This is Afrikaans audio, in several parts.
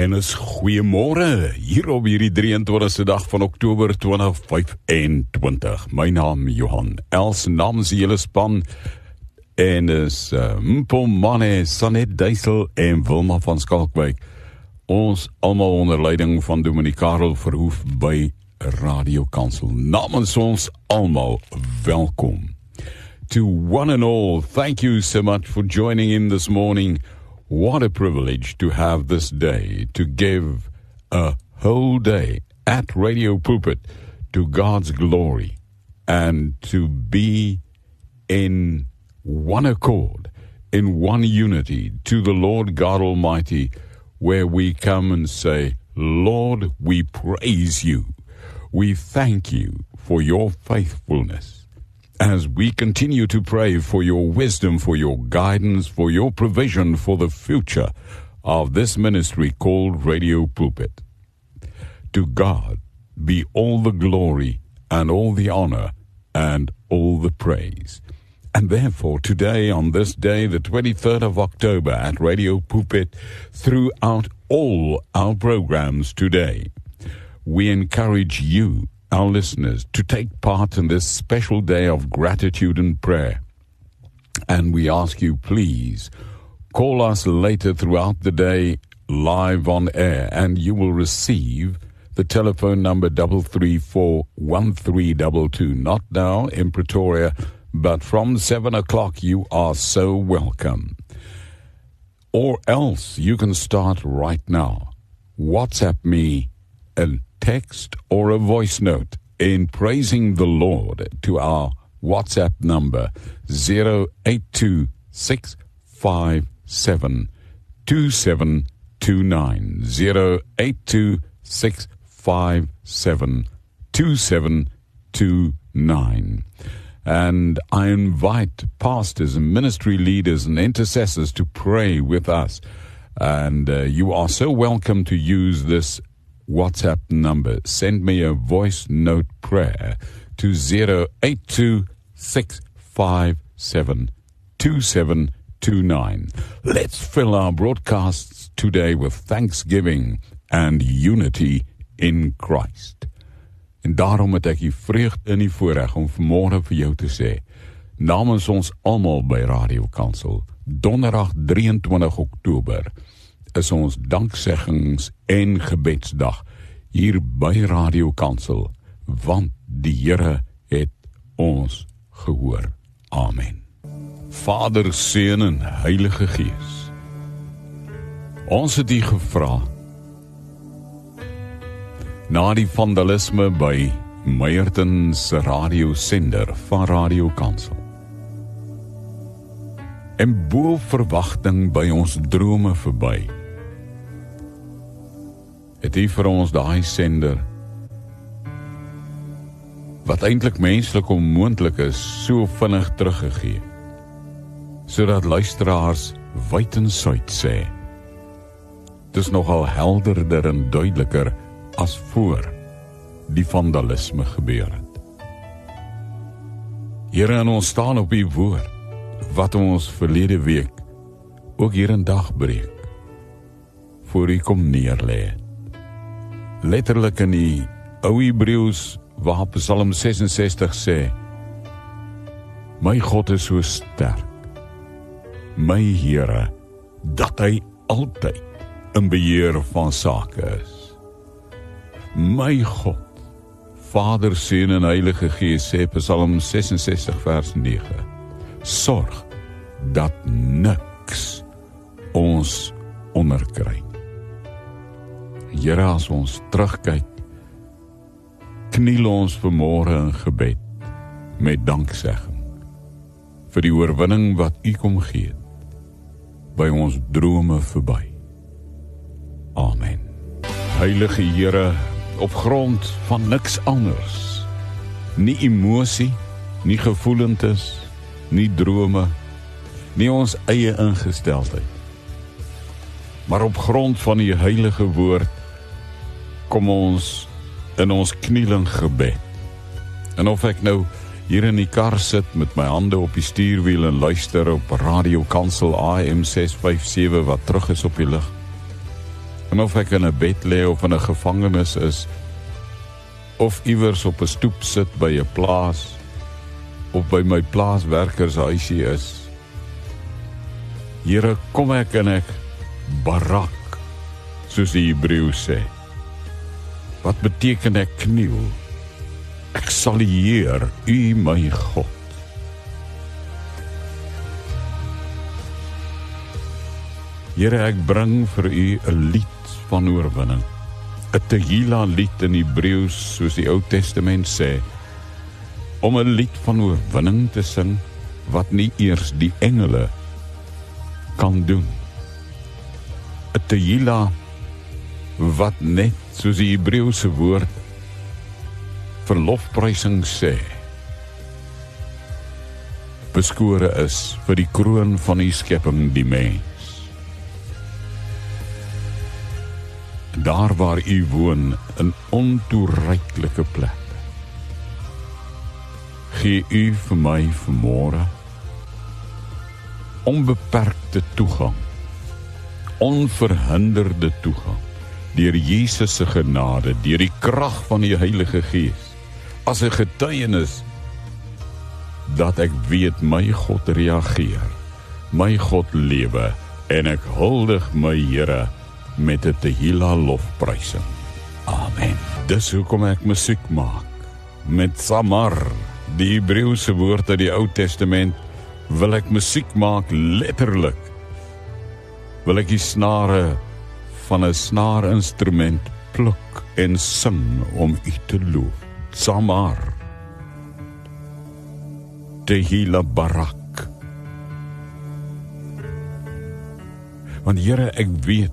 En is goeiemôre hier op hierdie 23ste dag van Oktober 2025. My naam Johan Els, namens die hele span en is Mpomane, Sanet Duisel en Wilma van Skalkwyk. Ons almal onder leiding van Dominee Karel Verhoef by Radio Kansel. Namens ons almal welkom. To one and all, thank you so much for joining in this morning. What a privilege to have this day, to give a whole day at Radio Pulpit to God's glory and to be in one accord, in one unity to the Lord God Almighty, where we come and say, Lord, we praise you. We thank you for your faithfulness. As we continue to pray for your wisdom, for your guidance, for your provision for the future of this ministry called Radio Pulpit. To God be all the glory and all the honor and all the praise. And therefore today, on this day, the 23rd of October at Radio Pulpit, throughout all our programs today, we encourage you, our listeners, to take part in this special day of gratitude and prayer. And we ask you, please, call us later throughout the day live on air, and you will receive the telephone number 334-1322. Not now in Pretoria, but from 7 o'clock you are so welcome. Or else you can start right now. WhatsApp me a text or a voice note in praising the Lord to our WhatsApp number 082-657-2729. 082-657-2729. And I invite pastors and ministry leaders and intercessors to pray with us. And you are so welcome to use this WhatsApp number. Send me a voice note prayer to 082-657-2729. Let's fill our broadcasts today with thanksgiving and unity in Christ. En daarom het ek die vreugde in die voorreg om vanmôre vir jou te sê, namens ons almal by Radio Kansel, donderdag 23 Oktober, is ons dankseggings en gebedsdag hier by Radio Kansel, want die Here het ons gehoor. Amen. Vader, Seun en Heilige Gees, ons het U gevra, na die vandalisme by Meyerton se radiosender van Radio Kansel, en bo verwagting by ons drome verby, het U vir ons daai sender, wat eintlik menslik onmoontlik is, so vinnig teruggegee, sodat luisteraars wyd en suid sê, dis nogal helderder en duideliker as voor die vandalisme gebeur het. Here, en ons staan op U woord, wat ons verlede week ook hier in dagbreek voor U kom neerlê. Letterlik in die ou Hebreëus waar Psalm 66 sê, my God is so sterk, my Here, dat hy altyd in beheer van sake is. My God, Vader, Seun en Heilige Gees, sê Psalm 66 vers 9, sorg dat niks ons onderkry. Here, as ons terugkyk, kniel ons vanmôre in gebed met danksegging vir die oorwinning wat U kom gee by ons drome verby. Amen. Heilige Here, op grond van niks anders, nie emosie, nie gevoelentes, nie drome, nie ons eie ingesteldheid, maar op grond van die heilige woord, kom ons in ons knieling gebed. En of ek nou hier in die kar sit met my hande op die stuurwiel en luister op Radio Kansel AM 657 wat terug is op die lug, En of ek in 'n bed lê of in 'n gevangenis is, of iewers op 'n stoep sit by 'n plaas, of by my plaaswerkershuisie is, Here, kom ek en ek barak, soos die Hebreëus sê. Wat beteken ek kniel? Ek salieer U my God. Here, ek bring vir U 'n lied van oorwinning. 'n Tehila lied in Hebreëus, soos die Ou Testament sê, om 'n lied van oorwinning te sing, wat nie eers die engele kan doen. 'n Tehila wat net, soos die Hebreëse woord vir lofprysing sê, beskore is vir die kroon van die skepping, die mens. Daar waar U woon, in ontoereiklike plek, gee U vir my vanmôre onbeperkte toegang, onverhinderde toegang, deur Jesus se genade, deur die krag van die Heilige Gees, as 'n getuienis dat ek weet my God reageer, my God lewe, en ek huldig my Here met 'n Tehila lofprysing. Amen. Dis hoekom ek musiek maak. Met Samar, die Hebreëse woord uit die Ou Testament, wil ek musiek maak letterlik. Wil ek die snare van 'n snaarinstrument pluk en sing om U te loof. Samar, Tehila barak. Want Here, ek weet,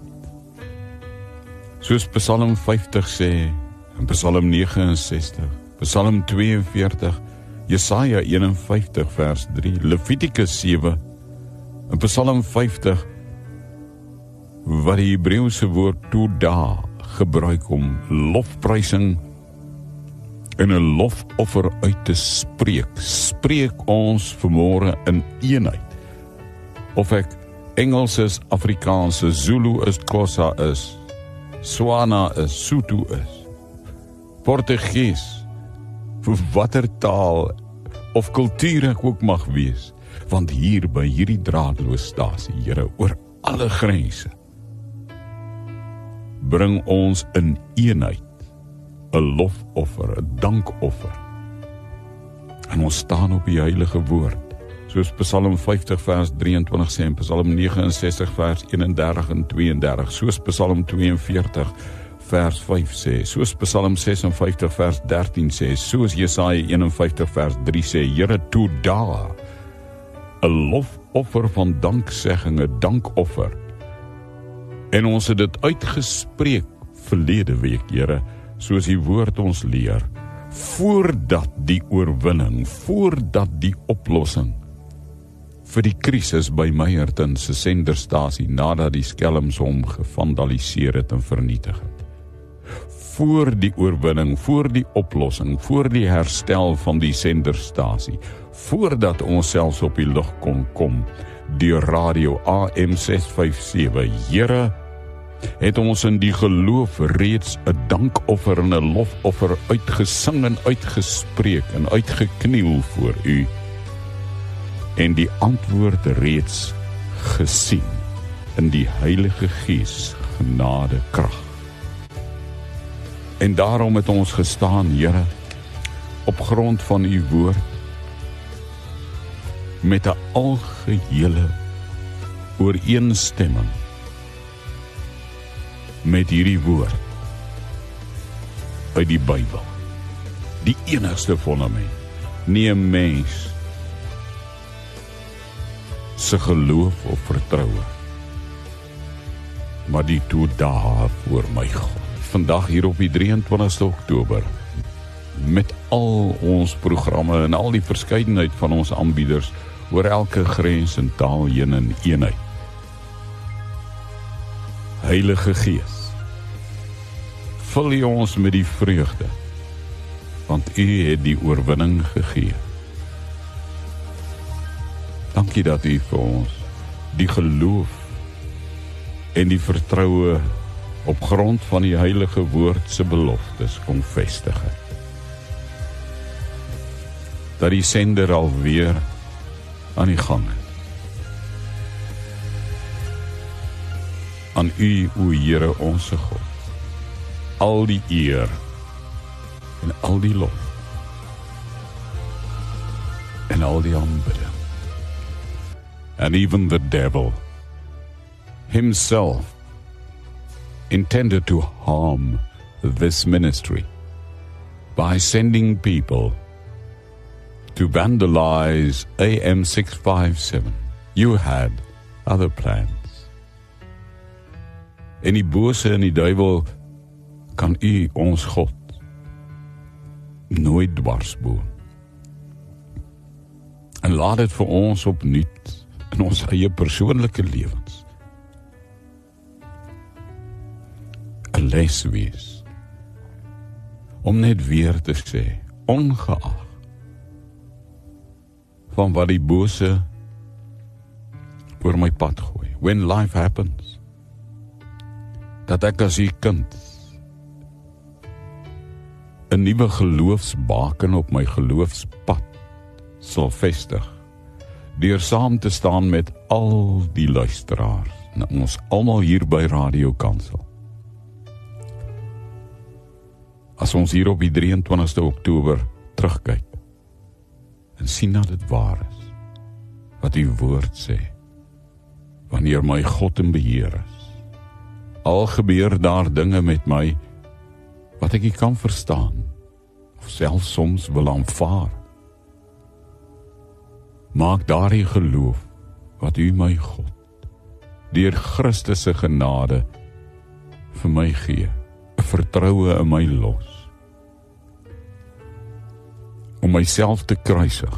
soos Psalm 50 sê, en Psalm 69, Psalm 42, Jesaja 51 vers 3, Levitikus 7, en Psalm 50, wat die Hebreëse woord toda gebruik om lofprysing en 'n lofoffer uit te spreek. Spreek ons vanmôre in eenheid. Of ek Engels is, Afrikaans is, Zulu is, Xhosa is, Swana is, Sotho is, Portugees, watter taal of kultuur ek ook mag wees, want hier by hierdie draadloosstasie, Here, oor alle grense, bring ons in eenheid 'n lofoffer, 'n dankoffer. En ons staan op die heilige woord, soos Psalm 50 vers 23 sê, en Psalm 69 vers 31 en 32, soos Psalm 42 vers 5 sê, soos Psalm 56 vers 13 sê, soos Jesaja 51 vers 3 sê, Here, toe daar 'n lofoffer van danksegging, 'n dankoffer. En ons het dit uitgespreek verlede week, Here, soos die woord ons leer, voordat die oorwinning, voordat die oplossing vir die krisis by Meyerton se senderstasie, nadat die skelms hom gevandaliseer het en vernietig het. Voor die oorwinning, voor die oplossing, voor die herstel van die senderstasie, voordat ons selfs op die lug kon kom, deur radio AM 657, Here, het ons in die geloof reeds 'n dankoffer en 'n lofoffer uitgesing en uitgespreek en uitgekniel voor U, en die antwoord reeds gesien in die Heilige Gees genade krag. En daarom het ons gestaan, Here, op grond van U woord, met 'n algehele ooreenstemming met hierdie woord uit die Bybel, die enigste fondament, nie 'n mens se geloof of vertroue, maar die toda voor my God. Vandag hier op die 23ste Oktober, met al ons programme en al die verskeidenheid van ons aanbieders oor elke grens en taal heen in eenheid. Heilige Gees, vul U ons met die vreugde, want U het die oorwinning gegee. Dankie dat U vir ons die geloof en die vertroue op grond van die heilige woord se beloftes kom vestig het. Dat die sender alweer aan die gang is. Aan U, o Here, onse God, al die eer en al die lof en al die aanbidding. And even the devil himself intended to harm this ministry by sending people to vandalize AM 657. You had other plans. En die bose en die duiwel kan U, ons God, nooit dwarsboom. En laat dit vir ons opnuut in ons eie persoonlike lewens 'n les wees om net weer te sê, ongeag van wat die bose oor my pad gooi, when life happens, dat ek as U kind 'n nuwe geloofsbaken op my geloofspad sal vestig, deur saam te staan met al die luisteraars, en ons almal hier by Radio Kansel. As ons hier op die 23ste Oktober terugkyk, en sien dat dit waar is, wat U woord sê, wanneer my God in beheer is, al gebeur daar dinge met my, wat ek nie kan verstaan, of selfs soms wil aanvaar, maak daardie geloof, wat U my God, deur Christus se genade, vir my gee, 'n vertroue in my los, om myself te kruisig,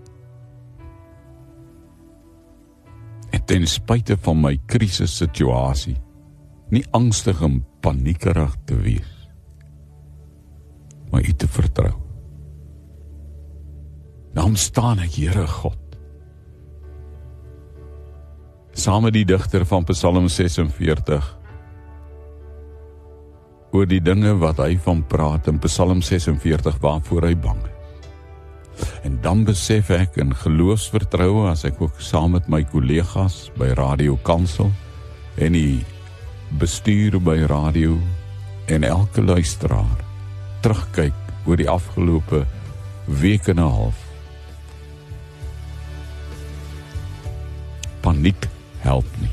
en ten spyte van my krisissituasie, nie angstig en paniekerig te wees, maar U te vertrou. Daarom staan ek, Here God, saam met die digter van Psalm 46, oor die dinge wat hy van praat in Psalm 46, waarvoor hy bang is. En dan besef ek in geloofsvertroue, as ek ook saam met my kollegas by Radio Kansel, en die bestuur by radio, en elke luisteraar, terugkyk oor die afgelope week en 'n half. Paniek help nie.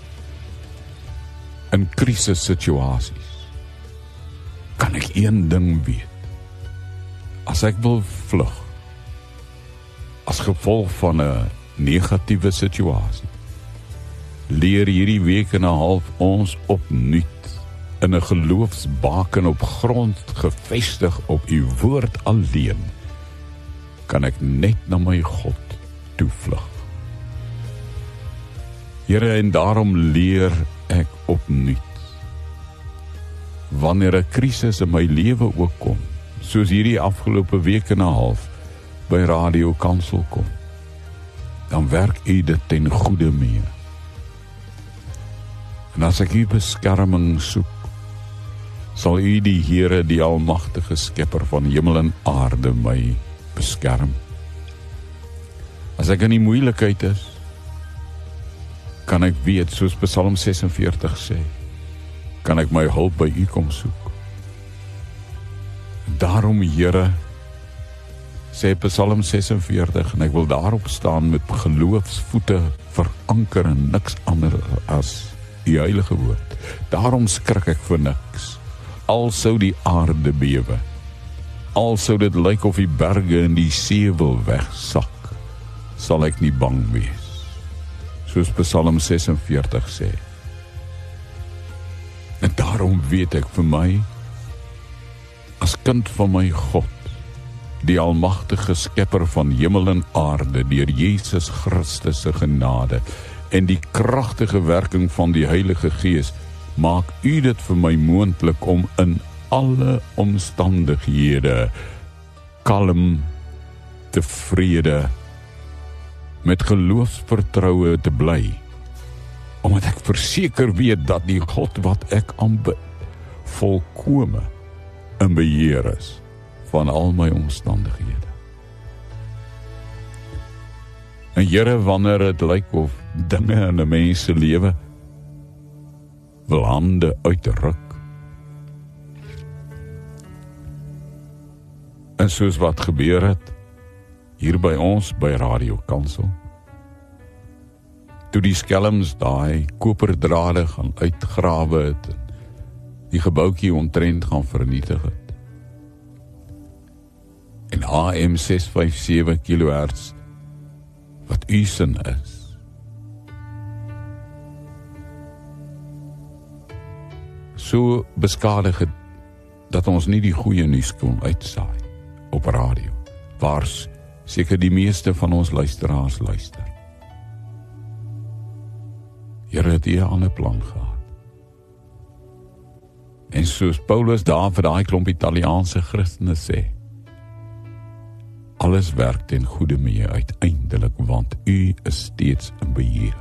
In krisissituasies kan ek een ding weet. As ek wil vlug, as gevolg van 'n negatiewe situasie, leer hierdie week en 'n half ons opnuut in 'n geloofsbaken op grond gevestig op U woord alleen, kan ek net na my God toevlug. Here, en daarom leer ek opnuut, wanneer 'n krisis in my lewe ook kom, soos hierdie afgelope week en 'n half by Radio Kansel kom, dan werk U dit ten goeie mee. En as ek U beskerming soek, sal U, die Here, die almagtige skepper van hemel en aarde, my beskerm. As ek in die moeilikheid is, kan ek weet, soos Psalm 46 sê, kan ek my hulp by U kom soek. Daarom, Here, sê Psalm 46, en ek wil daarop staan met geloofsvoete veranker en niks anders as U heilige woord. Daarom skrik ek vir niks, al sou die aarde bewe, al sou dit lyk of die berge in die see wil wegsak, sal ek nie bang wees, soos Psalm 46 sê. En daarom weet ek vir my, as kind van my God, die almagtige skepper van hemel en aarde, deur Jesus Christus se genade, en die kragtige werking van die Heilige Gees, maak U dit vir my moontlik om in alle omstandighede kalm, tevrede, met geloofsvertroue te bly, omdat ek verseker weet dat die God wat ek aanbid volkome in beheer is van al my omstandighede. En Here, wanneer het lyk of dinge in 'n mens se lewe wil hande uitruk, en soos wat gebeur het hier by ons by Radio Kansel, toe die skelms daai koperdrade gaan uitgrawe het en die gebouetjie omtrent gaan vernietig het. En AM 657 kHz wat u sin is, so beskadig het dat ons nie die goeie nuus kon uitsaai op radio, waar seker die meeste van ons luisteraars luister. Here het hier 'n ander plan gehad. En soos Paulus daar vir daai klomp Italiaanse Christene sê, alles werk ten goeie mee uiteindelik, want u is steeds in beheer.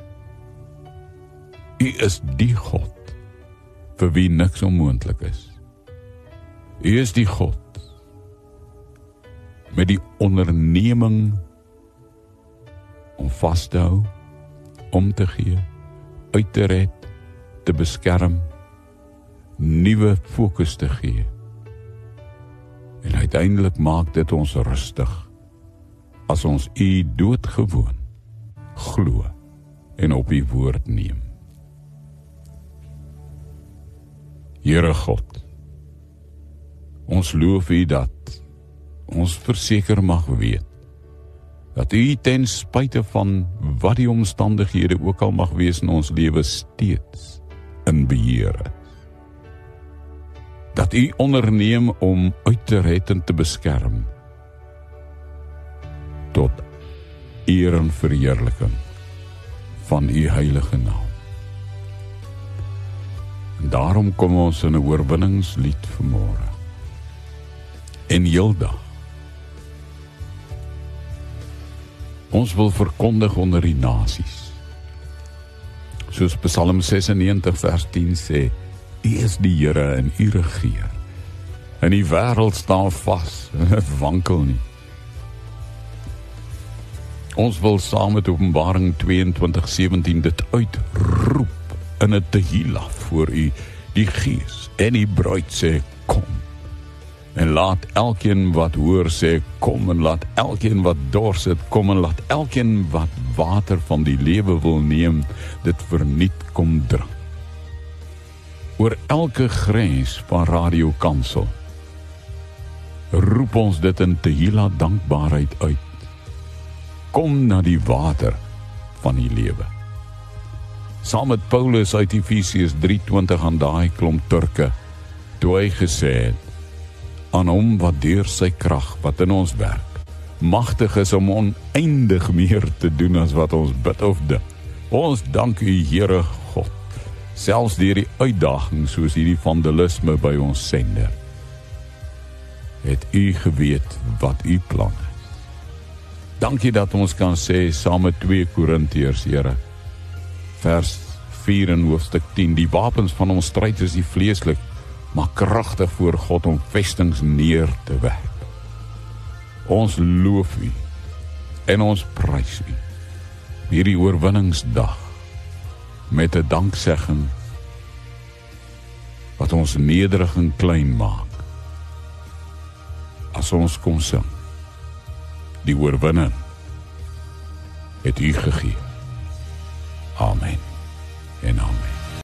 U is die God vir wie niks onmoontlik is. U is die God met die onderneming om vas te hou, om te gee, uit te red, te beskerm, nuwe fokus te gee. En uiteindelik maak dit ons rustig as ons u doodgewoon glo en op u woord neem. Here God, ons loof u dat ons verseker mag weet dat u ten spyte van wat die omstandighede ook al mag wees in ons lewe steeds in beheer is. Dat u onderneem om uit te red en te beskerm tot eer en verheerliking van u heilige naam. En daarom kom ons in 'n oorwinningslied vanmôre en heeldag. Ons wil verkondig onder die nasies. Soos Psalm 96 vers 10 sê, u is die Here en u regeer. En die wêreld staan vas en het wankel nie. Ons wil saam met Openbaring 22:17 dit uitroep in 'n tehillah voor u, die Gees en die bruid sê kom. En laat elkeen wat hoor sê kom, en laat elkeen wat dors het kom, en laat elkeen wat water van die lewe wil neem dit verniet kom drink. Oor elke grens van Radio Kansel roep ons dit in tehillah dankbaarheid uit. Kom na die water van die lewe. Saam met Paulus uit Efesiërs 3:20 aan daai klomp Turke, toe hy gesê het, aan hom wat deur sy krag wat in ons werk, magtig is om oneindig meer te doen as wat ons bid of dink. Ons dank u, Here God, selfs deur die uitdaging soos hierdie vandalisme by ons sender, het u geweet wat u plan is. Dankie dat ons kan sê saam met 2 Korintiërs, Here, vers 4 in hoofstuk 10, die wapens van ons stryd is nie vleeslik, maar kragtig voor God om vestings neer te werp. Ons loof u en ons prys u hierdie oorwinningsdag met 'n danksegging wat ons nederig en klein maak as ons kom sing. Die oorwinning het u gegee. Amen en amen.